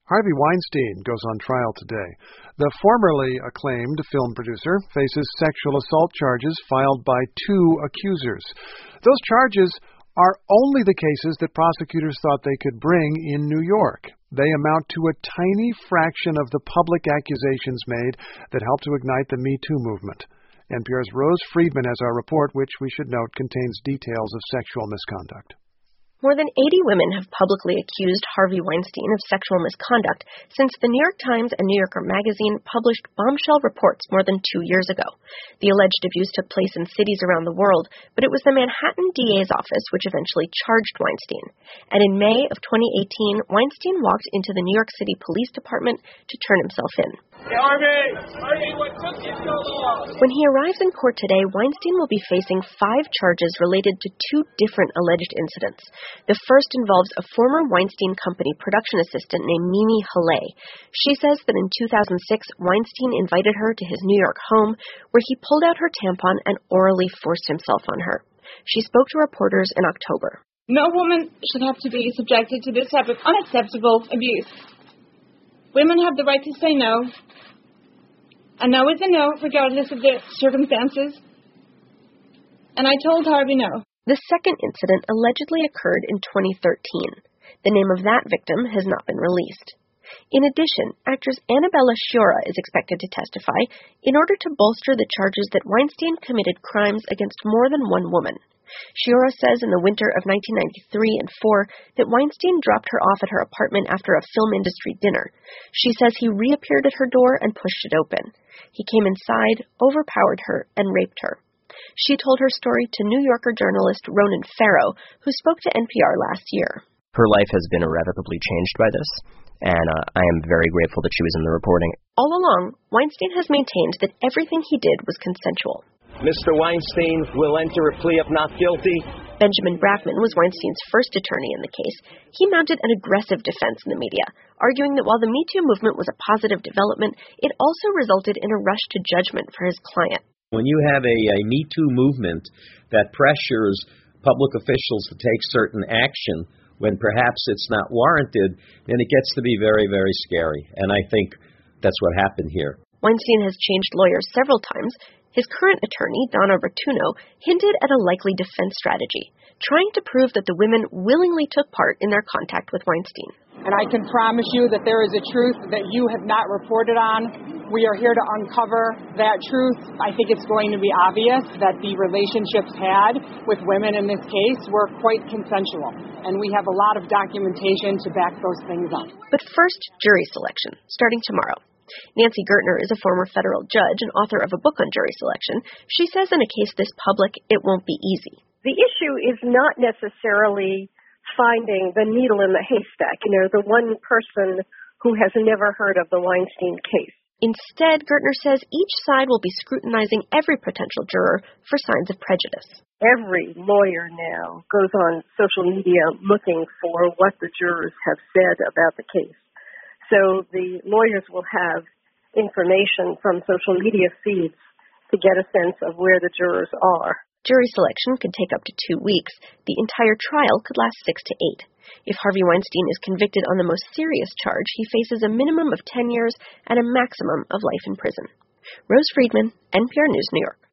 Harvey Weinstein goes on trial today. The formerly acclaimed film producer faces sexual assault charges filed by two accusers. Those charges are only the cases that prosecutors thought they could bring in New York. They amount to a tiny fraction of the public accusations made that helped to ignite the Me Too movement. NPR's Rose Friedman has our report, which we should note contains details of sexual misconduct. More than 80 women have publicly accused Harvey Weinstein of sexual misconduct since the New York Times and New Yorker magazine published bombshell reports more than 2 years ago. The alleged abuse took place in cities around the world, but it was the Manhattan DA's office which eventually charged Weinstein. And in May of 2018, Weinstein walked into the New York City Police Department to turn himself in. Harvey, what took you so long? When he arrives in court today, Weinstein will be facing 5 charges related to 2 different alleged incidents. The first involves a former Weinstein Company production assistant named Mimi Haley. She says that in 2006, Weinstein invited her to his New York home, where he pulled out her tampon and orally forced himself on her. She spoke to reporters in October. No woman should have to be subjected to this type of unacceptable abuse. Women have the right to say no. A no is a no, regardless of the circumstances. And I told Harvey no. The second incident allegedly occurred in 2013. The name of that victim has not been released. In addition, actress Annabella Sciorra is expected to testify in order to bolster the charges that Weinstein committed crimes against more than one woman. Sciorra says in the winter of 1993 and 4 that Weinstein dropped her off at her apartment after a film industry dinner. She says he reappeared at her door and pushed it open. He came inside, overpowered her, and raped her. She told her story to New Yorker journalist Ronan Farrow, who spoke to NPR last year. Her life has been irrevocably changed by this, and I am very grateful that she was in the reporting. All along, Weinstein has maintained that everything he did was consensual. Mr. Weinstein will enter a plea of not guilty. Benjamin Brackman was Weinstein's first attorney in the case. He mounted an aggressive defense in the media, arguing that while the Me Too movement was a positive development, it also resulted in a rush to judgment for his client. When you have a Me Too movement that pressures public officials to take certain action when perhaps it's not warranted, then it gets to be very, very scary. And I think that's what happened here. Weinstein has changed lawyers several times. His current attorney, Donna Rotuno, hinted at a likely defense strategy, trying to prove that the women willingly took part in their contact with Weinstein. And I can promise you that there is a truth that you have not reported on. We are here to uncover that truth. I think it's going to be obvious that the relationships had with women in this case were quite consensual. And we have a lot of documentation to back those things up. But first, jury selection, starting tomorrow. Nancy Gertner is a former federal judge and author of a book on jury selection. She says in a case this public, it won't be easy. The issue is not necessarily finding the needle in the haystack, the one person who has never heard of the Weinstein case. Instead, Gertner says each side will be scrutinizing every potential juror for signs of prejudice. Every lawyer now goes on social media looking for what the jurors have said about the case. So the lawyers will have information from social media feeds to get a sense of where the jurors are. Jury selection could take up to 2 weeks. The entire trial could last 6 to 8. If Harvey Weinstein is convicted on the most serious charge, he faces a minimum of 10 years and a maximum of life in prison. Rose Friedman, NPR News, New York.